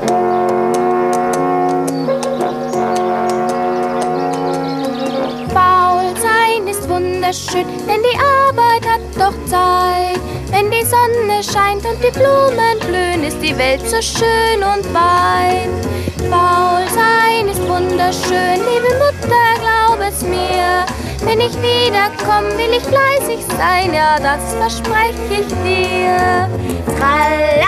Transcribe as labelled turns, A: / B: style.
A: Faul sein ist wunderschön, denn die Arbeit hat doch Zeit. Wenn die Sonne scheint und die Blumen blühen, ist die Welt so schön und weit. Faul sein ist wunderschön, liebe Mutter, glaub es mir. Wenn ich wiederkomme, will ich fleißig sein, ja, das verspreche ich dir. Tralala.